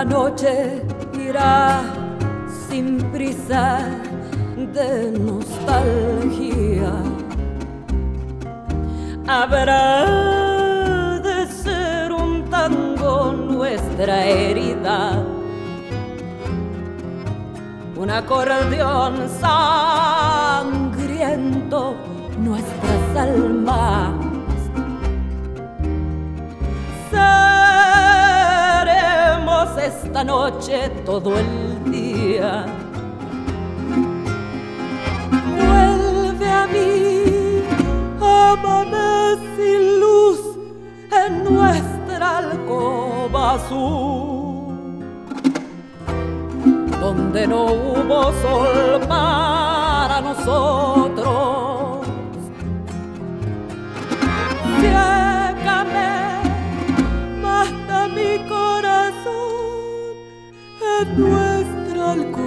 La noche irá sin prisa de nostalgia. Habrá de ser un tango nuestra herida, un acordeón sangriento nuestras almas. Seremos esta noche todo el día. Vuelve a mí, ámame sin luz en nuestra alcoba azul, donde no hubo sol para nosotros. Ciégame, mata mi corazón en nuestra alcoba